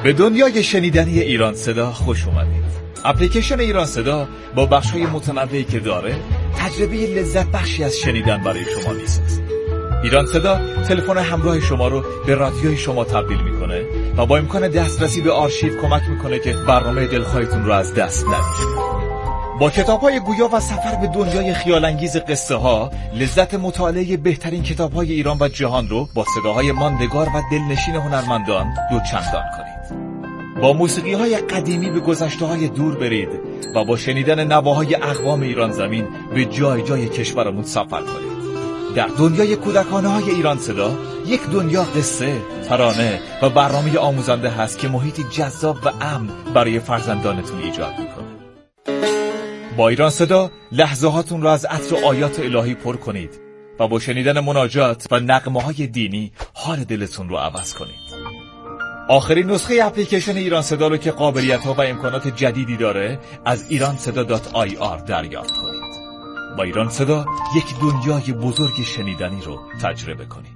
به دنیای شنیدنی ایران صدا خوش اومدید. اپلیکیشن ایران صدا با بخش‌های متنوعی که داره تجربه لذت بخشی از شنیدن برای شما میسازه. ایران صدا تلفن همراه شما رو به رادیوی شما تبدیل میکنه و با امکان دسترسی به آرشیو کمک میکنه که برنامه دلخواهتون رو از دست ندید. با کتاب‌های گویا و سفر به دنیای خیال‌انگیز قصه‌ها، لذت مطالعه بهترین کتاب‌های ایران و جهان رو با صداهای ماندگار و دلنشین هنرمندان دوچندان کنید. با موسیقی‌های قدیمی به گذشته‌های دور برید و با شنیدن نواهای اقوام ایران زمین به جای جای کشورمون سفر کنید. در دنیای کودکانه‌های ایران صدا، یک دنیا قصه، ترانه و برنامه آموزنده هست که محیطی جذاب و امن برای فرزندانتون ایجاد می‌کنه. با ایران صدا لحظه‌هاتون را از عطر آیات الهی پر کنید و با شنیدن مناجات و نغمه‌های دینی حال دلتون رو عوض کنید. آخرین نسخه اپلیکیشن ایران صدا رو که قابلیت‌ها و امکانات جدیدی داره از iranseda.ir دریافت کنید. با ایران صدا یک دنیای بزرگ شنیدنی رو تجربه کنید.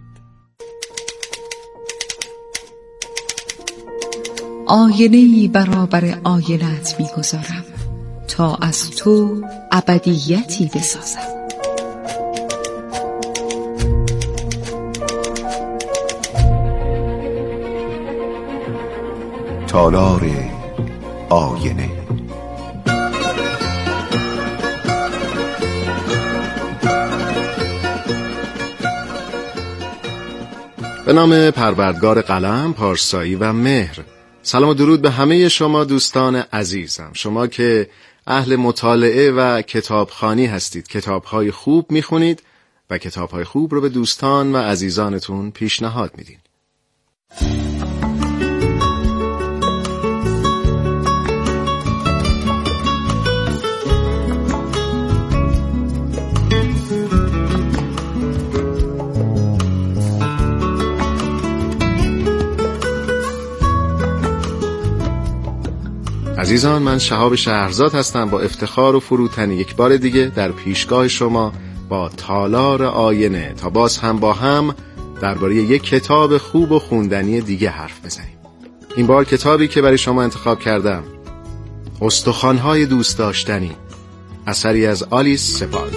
آینه‌ای برابر آینه‌ات می‌گذارم تا از تو ابدیتی بسازم. تالار آینه. به نام پروردگار قلم، پارسایی و مهر. سلام و درود به همه شما دوستان عزیزم، شما که اهل مطالعه و کتابخوانی هستید، کتاب‌های خوب می‌خونید و کتاب‌های خوب رو به دوستان و عزیزانتون پیشنهاد میدین. عزیزان، من شهاب شهرزاد هستم با افتخار و فروتنی یک بار دیگه در پیشگاه شما با تالار آینه تا باز هم با هم درباره یک کتاب خوب و خوندنی دیگه حرف بزنیم. این بار کتابی که برای شما انتخاب کردم، استخوان‌های دوست داشتنی، اثری از آلیس سبالد.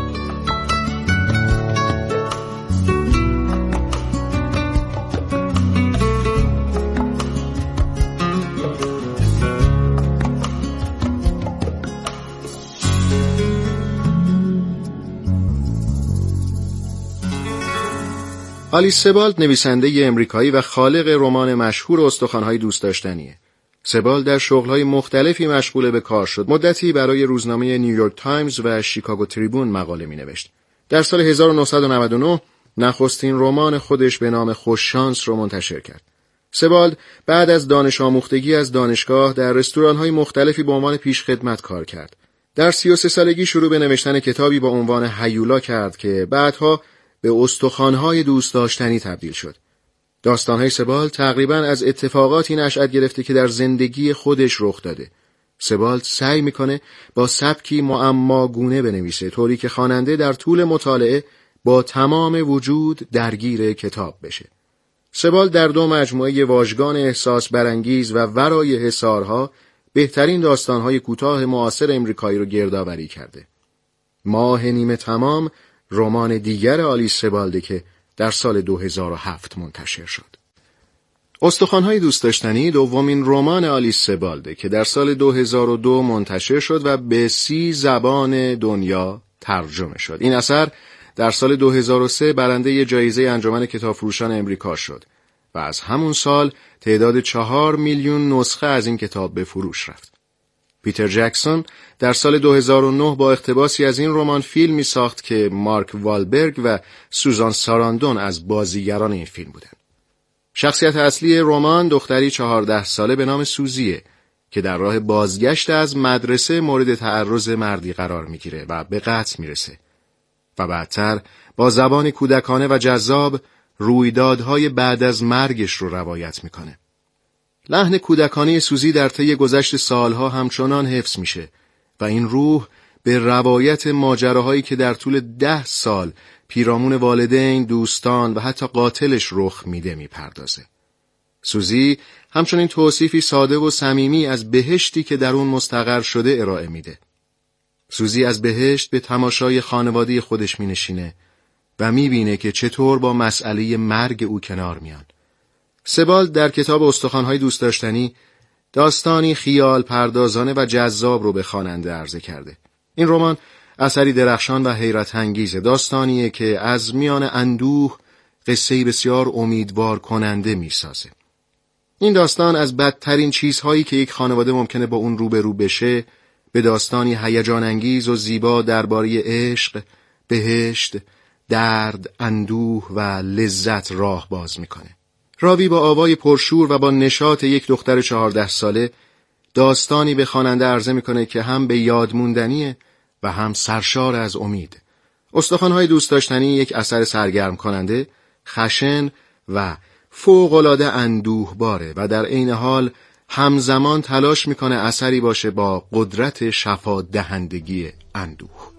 آلیس سبالد نویسنده امریکایی و خالق رمان مشهور استخوان‌های دوست داشتنیه. سبالد در شغل‌های مختلفی مشغول به کار شد. مدتی برای روزنامه نیویورک تایمز و شیکاگو تریبون مقاله می‌نوشت. در سال 1999 نخستین رمان خودش به نام خوششانس رو منتشر کرد. سبالد بعد از دانش آموختگی از دانشگاه در رستوران‌های مختلفی به عنوان پیشخدمت کار کرد. در 33 سالگی شروع به نوشتن کتابی با عنوان هیولا کرد که بعدها به استخوان‌های دوست داشتنی تبدیل شد. داستان‌های سبالد تقریباً از اتفاقاتی نشأت گرفته که در زندگی خودش رخ داده. سبالد سعی می‌کنه با سبکی معماگونه بنویسه، طوری که خواننده در طول مطالعه با تمام وجود درگیر کتاب بشه. سبالد در 2 مجموعه واژگان احساس برانگیز و ورای حصارها بهترین داستان‌های کوتاه معاصر امریکایی رو گردآوری کرده. ماه نیمه تمام رمان دیگر آلیس سبالد که در سال 2007 منتشر شد. استخوان‌های دوست داشتنی دومین رمان آلیس سبالد که در سال 2002 منتشر شد و به 30 زبان دنیا ترجمه شد. این اثر در سال 2003 برنده جایزه انجمن کتابفروشان امریکا شد و از همون سال تعداد 4 میلیون نسخه از این کتاب به فروش رفت. پیتر جکسون در سال 2009 با اقتباسی از این رمان فیلمی ساخت که مارک والبرگ و سوزان ساراندون از بازیگران این فیلم بودند. شخصیت اصلی رمان دختری 14 ساله به نام سوزیه که در راه بازگشت از مدرسه مورد تعرض مردی قرار میگیره و به قتل میرسه و بعدتر با زبان کودکانه و جذاب رویدادهای بعد از مرگش رو روایت میکنه. لحن کودکانه سوزی در طی گذشت سالها همچنان حفظ میشه و این روح به روایت ماجراهایی که در طول 10 سال پیرامون والدین، دوستان و حتی قاتلش رخ میده میپردازه. سوزی همچنین توصیفی ساده و صمیمی از بهشتی که در اون مستقر شده ارائه میده. سوزی از بهشت به تماشای خانواده خودش مینشینه و میبینه که چطور با مسئله مرگ او کنار میان. سبالد در کتاب استخوان‌های دوست داشتنی داستانی خیال پردازانه و جذاب رو به خواننده عرضه کرده. این رمان اثری درخشان و حیرت انگیزه، داستانیه که از میان اندوه قصه‌ای بسیار امیدوار کننده میسازه. این داستان از بدترین چیزهایی که یک خانواده ممکنه با اون روبرو بشه به داستانی هیجان انگیز و زیبا درباره عشق، بهشت، درد، اندوه و لذت راه باز میکنه. راوی با آوای پرشور و با نشاط یک دختر 14 ساله داستانی به خواننده عرضه میکنه که هم به یاد موندنیه و هم سرشار از امید. استخوان‌های دوست داشتنی یک اثر سرگرم کننده، خشن و فوق‌العاده اندوهباره و در عین حال همزمان تلاش میکنه اثری باشه با قدرت شفا دهندگی اندوه.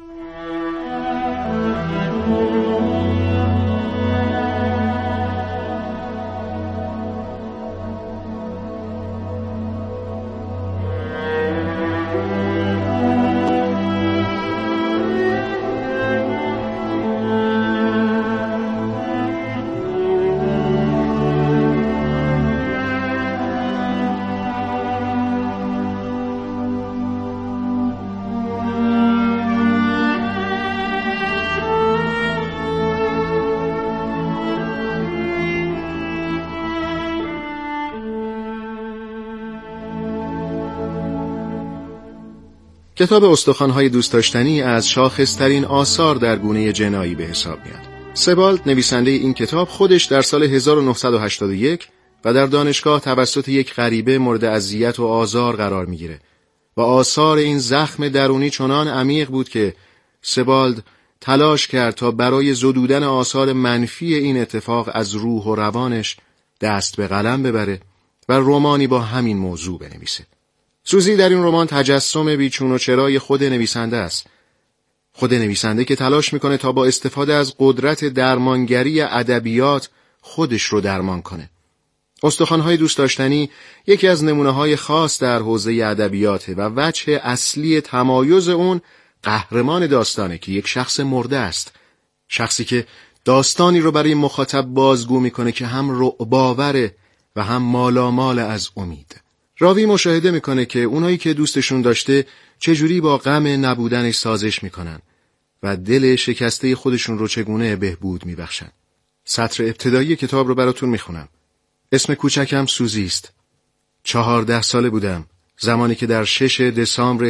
کتاب استخوان‌های دوست داشتنی از شاخص‌ترین آثار در گونه جنایی به حساب میاد. سبالد نویسنده این کتاب خودش در سال 1981 و در دانشگاه توسط یک غریبه مورد اذیت و آزار قرار میگیره و آثار این زخم درونی چنان عمیق بود که سبالد تلاش کرد تا برای زدودن آثار منفی این اتفاق از روح و روانش دست به قلم ببره و رمانی با همین موضوع بنویسه. سوزی در این رمان تجسم بیچون و چرای خود نویسنده است. خود نویسنده که تلاش میکنه تا با استفاده از قدرت درمانگری ادبیات خودش رو درمان کنه. استخوان‌های دوست داشتنی یکی از نمونه‌های خاص در حوزه ادبیاته و وجه اصلی تمایز اون قهرمان داستانه که یک شخص مرده است. شخصی که داستانی رو برای مخاطب بازگو میکنه که هم رعب‌آوره و هم مالامال از امید. راوی مشاهده میکنه که اونایی که دوستشون داشته چجوری با غم نبودنش سازش میکنن و دل شکسته خودشون رو چگونه بهبود میبخشن. سطر ابتدایی کتاب رو براتون میخونم. اسم کوچکم سوزی است. 14 ساله بودم زمانی که در 6 دسامبر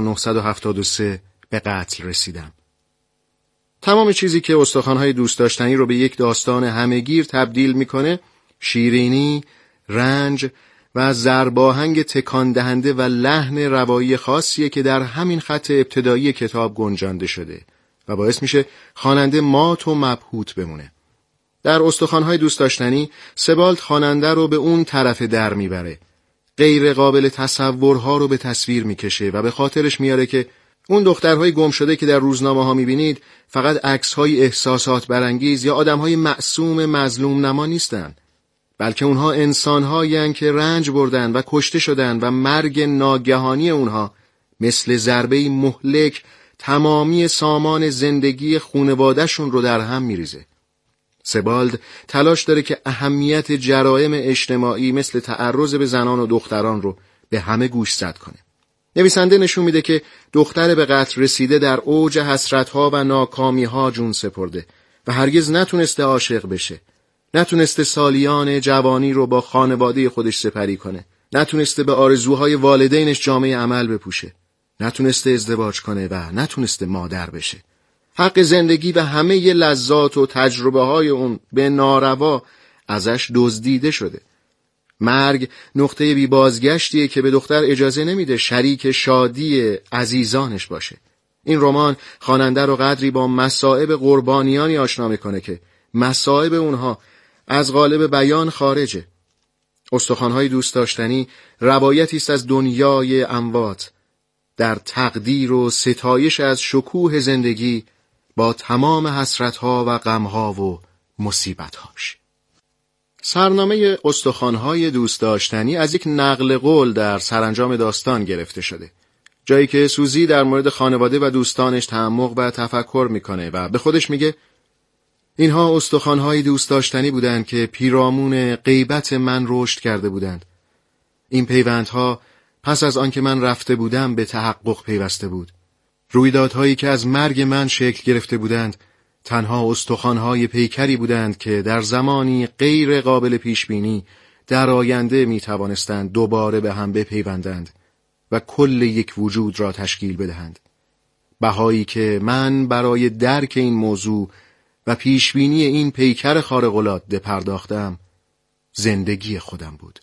1973 به قتل رسیدم. تمام چیزی که استخوان‌های دوست داشتنی رو به یک داستان همه‌گیر تبدیل میکنه شیرینی، رنج و ضرباهنگ تکان دهنده و لحن روایی خاصیه که در همین خط ابتدایی کتاب گنجانده شده و باعث میشه خواننده مات و مبهوت بمونه. در استخوان‌های دوست داشتنی سبالد خواننده رو به اون طرف در میبره. غیر قابل تصورها رو به تصویر میکشه و به خاطرش میاره که اون دخترهای گم شده که در روزنامه‌ها میبینید فقط عکس‌های احساسات برانگیز یا آدم‌های معصوم مظلوم نما نیستن، بلکه اونها انسان‌هایند که رنج بردن و کشته شدن و مرگ ناگهانی اونها مثل ضربه‌ای مهلک تمامی سامان زندگی خانواده‌شون رو در هم میریزه. سبالد تلاش داره که اهمیت جرایم اجتماعی مثل تعرض به زنان و دختران رو به همه گوشزد کنه. نویسنده نشون میده که دختر به قتل رسیده در اوج حسرت‌ها و ناکامی‌ها جون سپرده و هرگز نتونسته عاشق بشه. نتونسته سالیان جوانی رو با خانواده خودش سپری کنه. نتونسته به آرزوهای والدینش جامه عمل بپوشه. نتونسته ازدواج کنه و نتونسته مادر بشه. حق زندگی و همه لذات و تجربه های اون به ناروا ازش دزدیده شده. مرگ نقطه بی بازگشتیه که به دختر اجازه نمیده شریک شادی عزیزانش باشه. این رمان خواننده رو قدری با مصائب قربانیانی آشنا میکنه که مصائب اونها از قالب بیان خارجه. استخوان‌های دوست داشتنی روایتی است از دنیای اموات در تقدیر و ستایش از شکوه زندگی با تمام حسرت‌ها و غم‌ها و مصیبت‌هاش. سرنامه استخوان‌های دوست داشتنی از یک نقل قول در سرانجام داستان گرفته شده. جایی که سوزی در مورد خانواده و دوستانش تعمق و تفکر میکنه و به خودش میگه اینها استخوان‌های دوست داشتنی بودند که پیرامون غیبت من رشد کرده بودند. این پیوندها پس از آنکه من رفته بودم به تحقق پیوسته بود. رویدادهایی که از مرگ من شکل گرفته بودند تنها استخوان‌های پیکری بودند که در زمانی غیر قابل پیشبینی در آینده می توانستند دوباره به هم بپیوندند و کل یک وجود را تشکیل بدهند. بهایی که من برای درک این موضوع و پیشبینی این پیکر خارق‌العاده پرداختم زندگی خودم بود.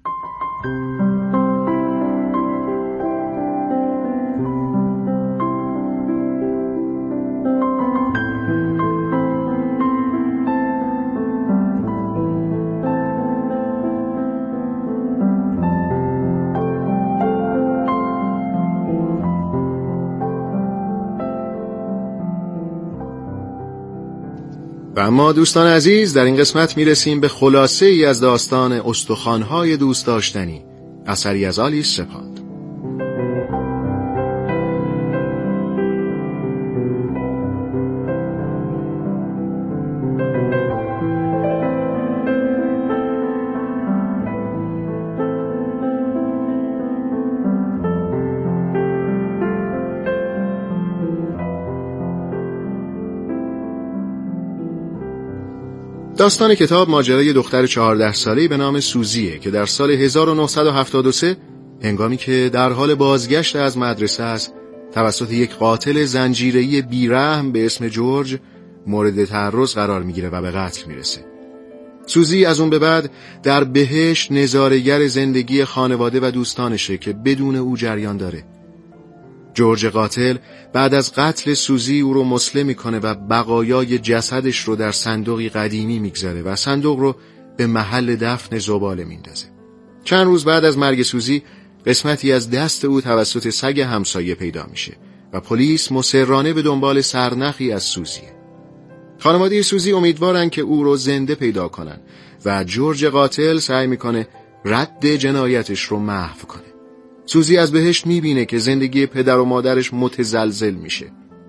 و اما دوستان عزیز، در این قسمت میرسیم به خلاصه ای از داستان استخوان‌های دوست داشتنی، اثری از آلیس سپالد. داستان کتاب ماجرای دختر 14 ساله‌ای به نام سوزیه که در سال 1973 هنگامی که در حال بازگشت از مدرسه است توسط یک قاتل زنجیره‌ای بیرحم به اسم جورج مورد تعرض قرار میگیره و به قتل میرسه. سوزی از اون به بعد در بهشت نظاره‌گر زندگی خانواده و دوستانشه که بدون او جریان داره. جورج قاتل بعد از قتل سوزی او رو مسلم میکنه و بقایای جسدش رو در صندوقی قدیمی میگذاره و صندوق رو به محل دفن زباله میندازه. چند روز بعد از مرگ سوزی قسمتی از دست او توسط سگ همسایه پیدا میشه و پلیس مصرانه به دنبال سرنخی از سوزیه. خانواده سوزی امیدوارن که او رو زنده پیدا کنن و جورج قاتل سعی میکنه رد جنایتش رو محو کنه. سوزی از بهشت میبینه که زندگی پدر و مادرش متزلزل میشه.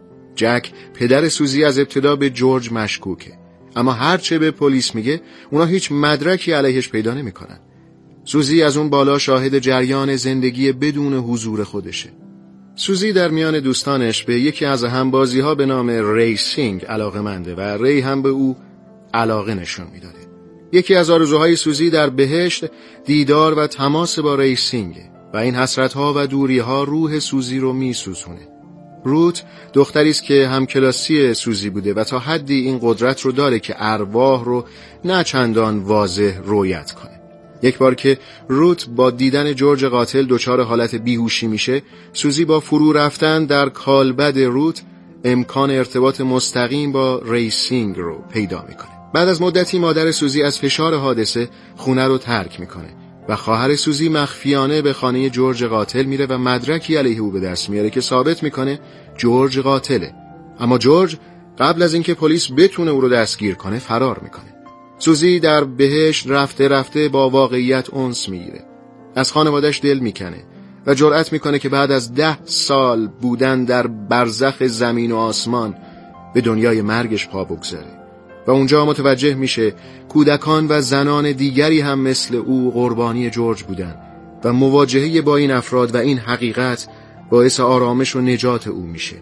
جک پدر سوزی از ابتدا به جورج مشکوکه، اما هرچه به پلیس میگه اونا هیچ مدرکی علیهش پیدا نمیکنن. سوزی از اون بالا شاهد جریان زندگی بدون حضور خودشه. سوزی در میان دوستانش به یکی از همبازی‌ها به نام ریسینگ علاقه‌منده و ری هم به او علاقه نشون میداده. یکی از آرزوهای سوزی در بهشت دیدار و تماس با ریسینگه و این حسرت‌ها و دوری‌ها روح سوزی رو میسوزونه. روت دختری است که همکلاسی سوزی بوده و تا حدی این قدرت رو داره که ارواح رو نه چندان واضح رویت کنه. یک بار که روت با دیدن جورج قاتل دچار حالت بیهوشی میشه، سوزی با فرو رفتن در کالبد روت امکان ارتباط مستقیم با ریسینگ رو پیدا میکنه. بعد از مدتی مادر سوزی از فشار حادثه خونه رو ترک میکنه و خواهر سوزی مخفیانه به خانه جورج قاتل میره و مدرکی علیه او به دست میاره که ثابت میکنه جورج قاتله. اما جورج قبل از اینکه پلیس بتونه او رو دستگیر کنه فرار میکنه. سوزی در بهشت رفته رفته با واقعیت انس میگیره. از خانواده‌اش دل میکنه و جرأت میکنه که بعد از 10 سال بودن در برزخ زمین و آسمان به دنیای مرگش پا بگذاره و اونجا متوجه میشه کودکان و زنان دیگری هم مثل او قربانی جورج بودن و مواجهه با این افراد و این حقیقت باعث آرامش و نجات او میشه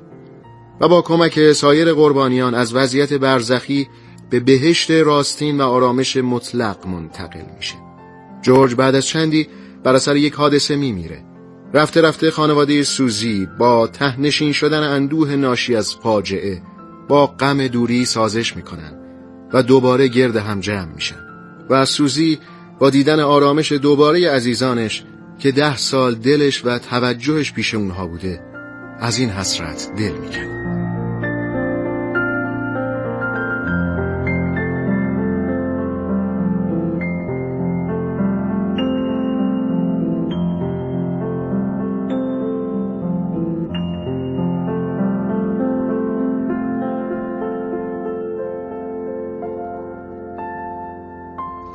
و با کمک سایر قربانیان از وضعیت برزخی به بهشت راستین و آرامش مطلق منتقل میشه. جورج بعد از چندی بر اثر یک حادثه میمیره. رفته رفته خانواده سوزی با تهنشین شدن اندوه ناشی از فاجعه با غم دوری سازش میکنن و دوباره گرد هم جمع میشن و سوزی با دیدن آرامش دوباره عزیزانش که 10 سال دلش و توجهش پیش اونها بوده از این حسرت دل میکنه.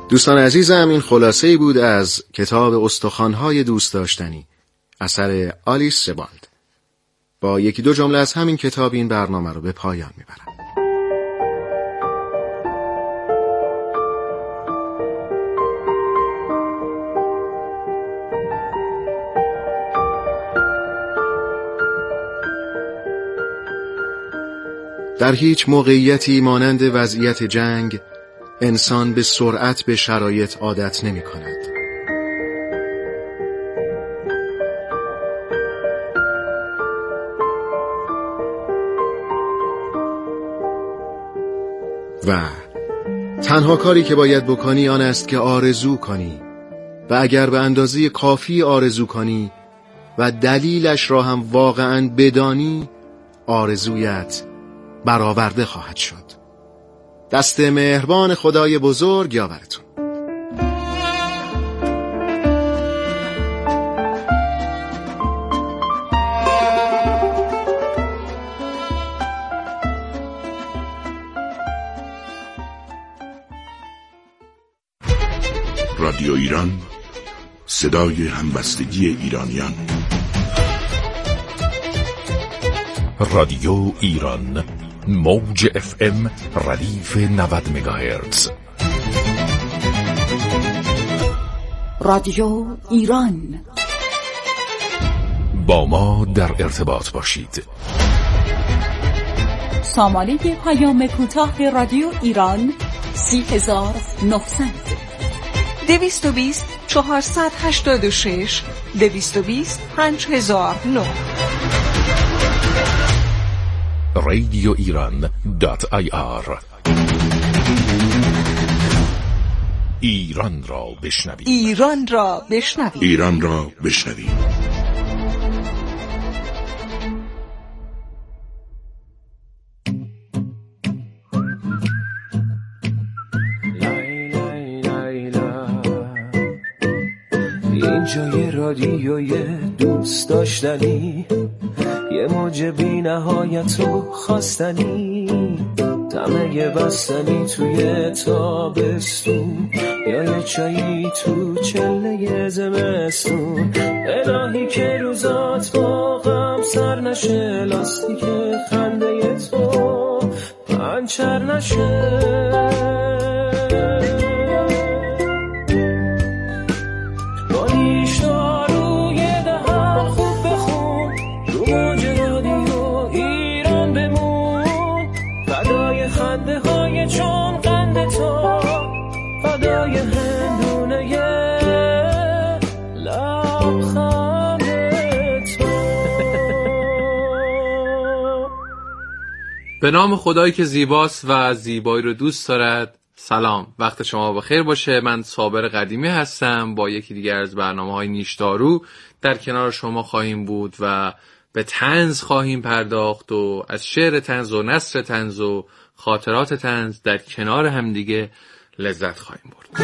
دوستان عزیزم، این خلاصه‌ای بود از کتاب استخوان‌های دوست داشتنی اثر آلیس سبالد. با یکی دو جمله از همین کتاب این برنامه رو به پایان میبرم. در هیچ موقعیتی مانند وضعیت جنگ انسان به سرعت به شرایط عادت نمی کند. و تنها کاری که باید بکنی آن است که آرزو کنی و اگر به اندازه کافی آرزو کنی و دلیلش را هم واقعاً بدانی، آرزویت برآورده خواهد شد. دست مهربان خدای بزرگ یاورتون. رادیو ایران، صدای همبستگی ایرانیان. رادیو ایران، موج FM ردیف 90 مگاهرتز. رادیو ایران، با ما در ارتباط باشید. سامانه پیام کوتاه رادیو ایران 30900 220 486 220 5009 radioiran.ir. ایران را بشنوید. ایران را بشنوید. ایران را بشنوید. اینجا یه رادیوی دوست داشتنی، یه موج بی نهایت و خواستنی، طمع بستنی توی تابستون، یا یه چایی تو چله زمستون. الهی که روزات با غم سر نشه، لاستیک خنده تو پنچر نشه. به نام خدایی که زیباست و زیبایی رو دوست دارد. سلام، وقت شما بخیر باشه. من صابر قدیمی هستم. با یکی دیگر از برنامه‌های نیشدارو در کنار شما خواهیم بود و به طنز خواهیم پرداخت و از شعر طنز و نثر طنز و خاطرات طنز در کنار هم دیگه لذت خواهیم برد.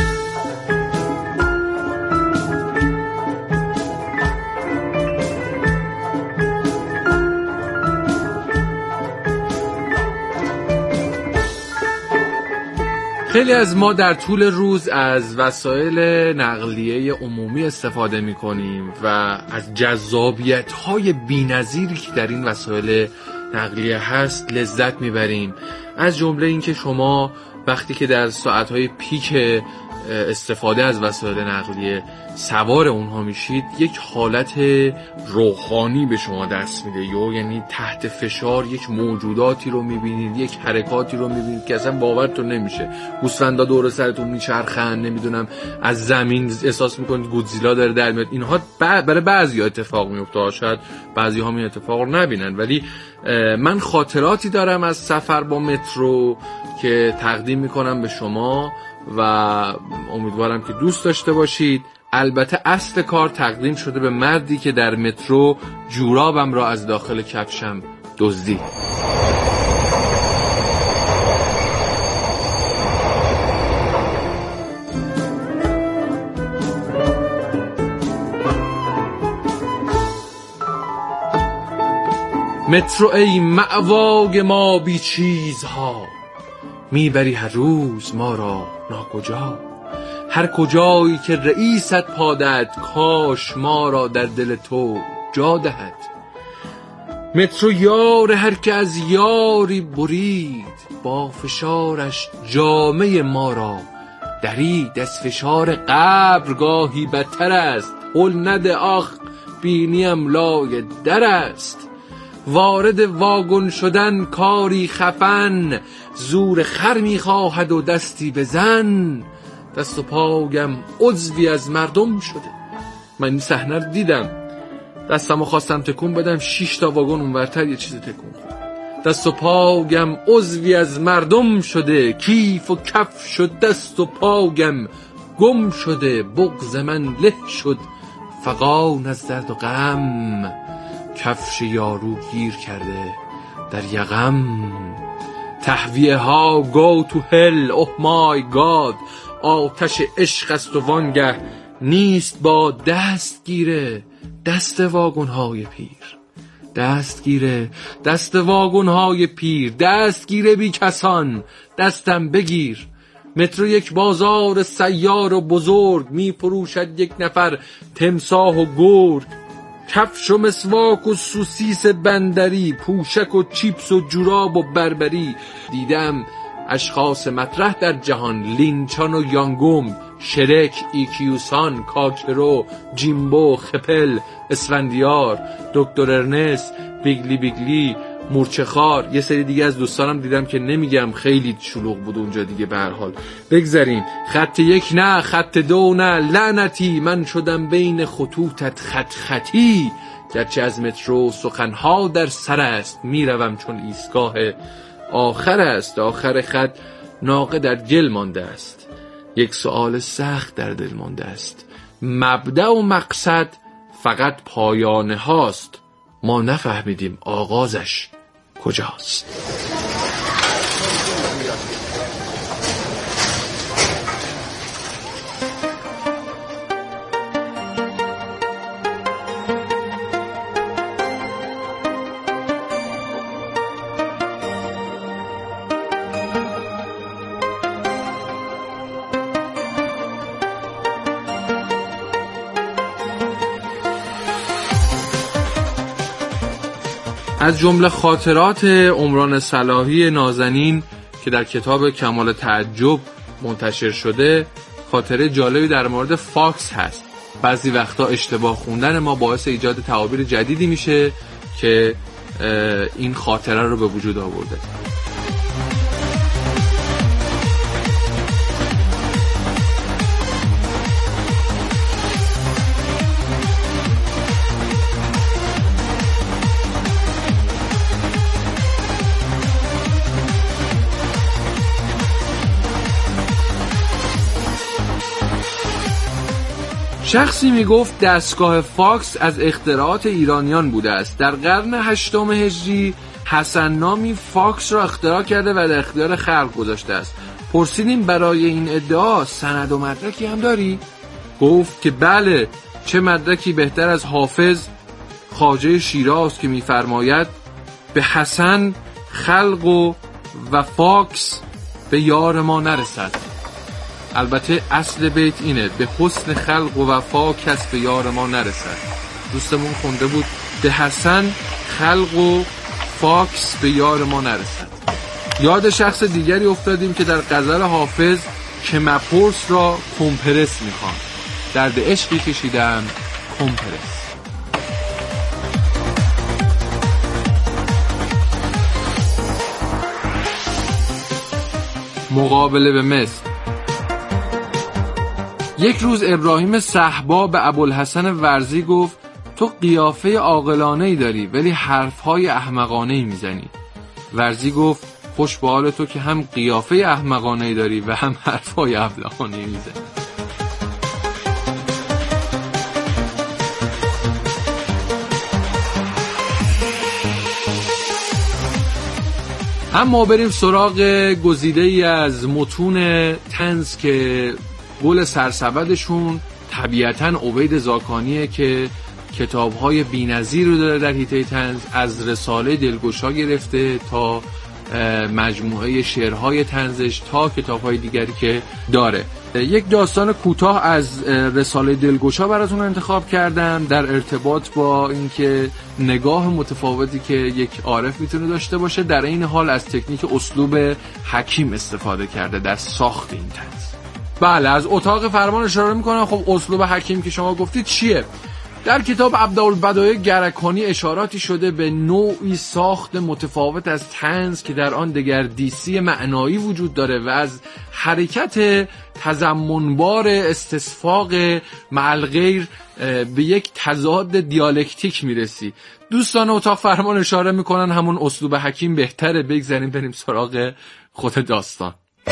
خیلی از ما در طول روز از وسایل نقلیه عمومی استفاده می کنیم و از جذابیت‌های بی‌نظیری که در این وسایل نقلیه هست لذت میبریم. از جمله این که شما وقتی که در ساعت‌های پیک استفاده از وسایل نقلیه سوار اونها میشید، یک حالت روحانی به شما دست میده، یعنی تحت فشار یک موجوداتی رو میبینید، یک حرکاتی رو میبینید که اصلا باورتون نمیشه. گوسفندا دور سرتون میچرخن، نمیدونم از زمین احساس میکنید گودزیلا داره در میاد. اینها برای بعضی‌ها اتفاق میفته، شاید بعضی‌ها این اتفاق رو نبینن، ولی من خاطراتی دارم از سفر با مترو که تقدیم میکنم به شما و امیدوارم که دوست داشته باشید. البته اصل کار تقدیم شده به مردی که در مترو جورابم را از داخل کفشم دزدید. مترو ای مأوای ما بی چیزها، میبری هر روز ما را ناکجا. هر کجایی که رئیست پادد، کاش ما را در دل تو جا دهد. مترو یار هر که از یاری برید، با فشارش جامه ما را درید. از فشار قبر گاهی بدتر است، هل نده آخ بینیم لای در است. وارد واگن شدن کاری خفن، زور خر میخواهد و دستی بزن. دست و پایم عضوی از مردم شده. من این صحنه رو دیدم، دستمو خواستم تکون بدم، 6 تا واگن اونورتر یه چیز تکون خورد. دست و پایم عضوی از مردم شده، کیف و کف شد دست و پایم گم شده. بغض من له شد فغان از درد و غم، کفش یارو گیر کرده در یقم. تهویه ها go to hell oh my god، آتش عشق است و وانگه نیست با دستگیره دست واگن های پیر. دستگیره دست واگن های پیر، دستگیره بی کسان دستم بگیر. مترو یک بازار سیار و بزرگ، می فروشد یک نفر تمساح و گرگ. کفش و مسواک و سوسیس بندری، پوشک و چیپس و جوراب و بربری. دیدم اشخاص مطرح در جهان، لینچان و یانگوم، شرک، ایکیوسان، کاکرو، جیمبو، خپل، اسفندیار، دکتر ارنست، بیگلی بیگلی، مورچه‌خوار. یه سری دیگه از دوستانم دیدم که نمیگم خیلی شلوغ بود اونجا دیگه. به هر حال بگذاریم. خط 1 نه، خط 2 نه، لعنتی من شدم بین خطوطت خط خطی. گرچه از مترو سخنها در سر است، میروم چون ایستگاه آخر است. آخر خط ناقه در گل مانده است، یک سؤال سخت در دل مانده است. مبدأ و مقصد فقط پایانه هاست، ما نفهمیدیم آغازش کجاست. از جمله خاطرات عمران صلاحی نازنین که در کتاب کمال تعجب منتشر شده، خاطره جالبی در مورد فاکس هست. بعضی وقتا اشتباه خوندن ما باعث ایجاد تعابیر جدیدی میشه که این خاطره رو به وجود آورده. شخصی میگفت دستگاه فاکس از اختراعات ایرانیان بوده است. در قرن 8 هجری حسن نامی فاکس را اختراع کرده و در اختیار خلق گذاشته است. پرسیدیم برای این ادعا سند و مدرکی هم داری؟ گفت که بله، چه مدرکی بهتر از حافظ خواجه شیراز که میفرماید به حسن خلق و فاکس به یار ما نرسد. البته اصل بیت اینه، به حسن خلق و وفا کس به یار ما نرسد. دوستمون خونده بود به حسن خلق و فاکس به یار ما نرسد. یاد شخص دیگری افتادیم که در غزل حافظ که مپرس را کمپرس میخوان. درد عشقی کشیدم کمپرس. مقابله به مصر. یک روز ابراهیم صحبا به ابوالحسن ورزی گفت تو قیافه عاقلانه‌ای داری ولی حرف‌های احمقانه‌ای میزنی. ورزی گفت خوش به حال تو که هم قیافه احمقانه‌ای داری و هم حرف‌های ابلهانه‌ای میزنی. اما بریم سراغ گزیده‌ای از متون طنز که گل سرسبدشون طبیعتاً عبید زاکانیه که کتاب‌های بی‌نظیر رو داره در حیطه طنز، از رساله دلگشا گرفته تا مجموعه شعرهای طنزش تا کتاب‌های دیگری که داره. یک داستان کوتاه از رساله دلگشا براتون انتخاب کردم در ارتباط با اینکه نگاه متفاوتی که یک عارف میتونه داشته باشه، در این حال از تکنیک اسلوب حکیم استفاده کرده در ساخت این طنز. بله، از اتاق فرمان اشاره میکنم. خب اسلوب حکیم که شما گفتید چیه؟ در کتاب ابدالبدایع گرکانی اشاراتی شده به نوعی ساخت متفاوت از طنز که در آن دگردیسی معنایی وجود داره و از حرکت تضمنبار استصفاق مع الغیر به یک تضاد دیالکتیک میرسی. دوستان اتاق فرمان اشاره میکنن همون اسلوب حکیم بهتره. بگذاریم بریم سراغ خود داستان.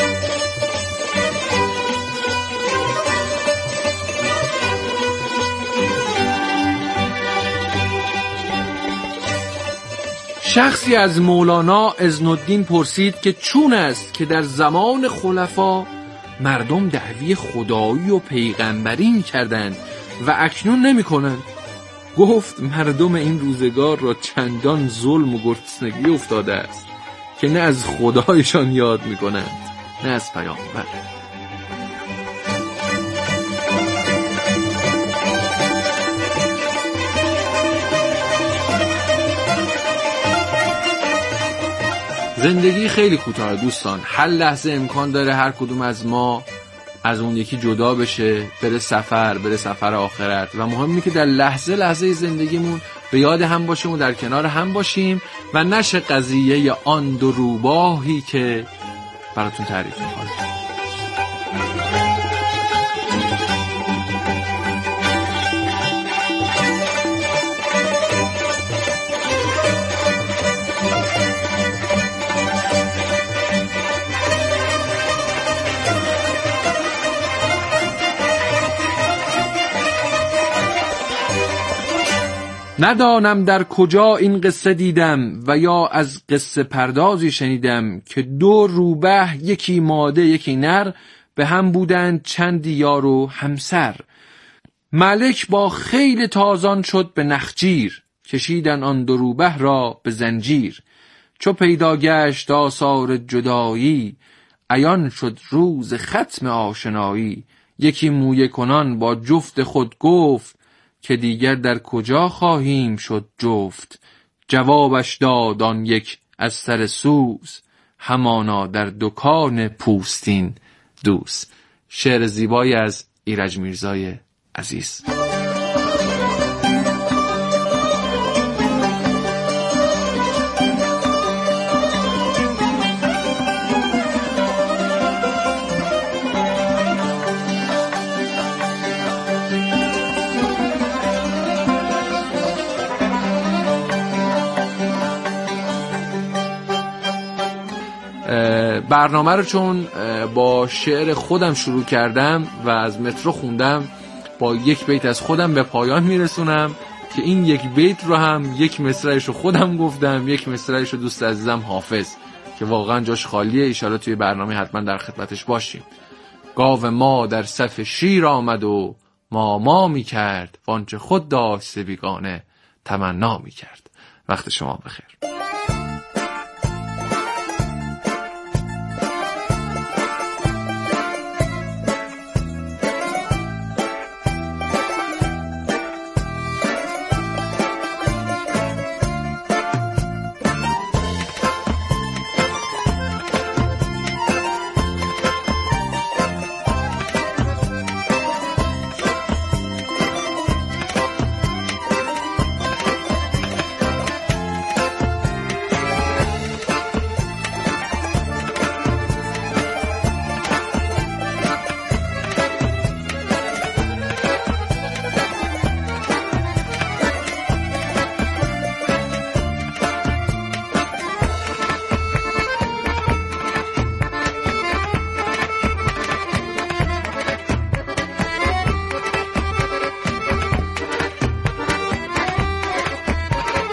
شخصی از مولانا اذن‌الدین پرسید که چون است که در زمان خلفا مردم دعوی خدایی و پیغمبری می‌کردند و اکنون نمی‌کنند. گفت مردم این روزگار را چندان ظلم و گرسنگی افتاده است که نه از خدایشان یاد می‌کنند نه از پیامبر. زندگی خیلی کوتاه دوستان. هر لحظه امکان داره هر کدوم از ما از اون یکی جدا بشه، بره سفر آخرت و مهمه که در لحظه زندگیمون به یاد هم باشیم و در کنار هم باشیم و نشه قضیه آن دو روباهی که براتون تعریف می‌کنم. ندانم در کجا این قصه دیدم و یا از قصه پردازی شنیدم که دو روبه، یکی ماده یکی نر، به هم بودند چندی یار و همسر. ملک با خیل تازان شد به نخجیر، کشیدن آن دو روبه را به زنجیر. چو پیدا گشت آثار جدایی، عیان شد روز ختم آشنایی. یکی مویه کنان با جفت خود گفت، که دیگر در کجا خواهیم شد جفت. جوابش داد آن یک از سر سوز، همانا در دکان پوستین دوست. شعر زیبایی از ایرج میرزای عزیز. برنامه رو چون با شعر خودم شروع کردم و از مترو خوندم، با یک بیت از خودم به پایان میرسونم که این یک بیت رو هم یک مصرعش رو خودم گفتم، یک مصرعش رو دوست عزیزم حافظ که واقعا جاش خالیه، ایشالا توی برنامه حتما در خدمتش باشیم. گاو ما در صف شیر آمد و ما میکرد، وانچه خود داشت بیگانه تمنا میکرد. وقت شما بخیر.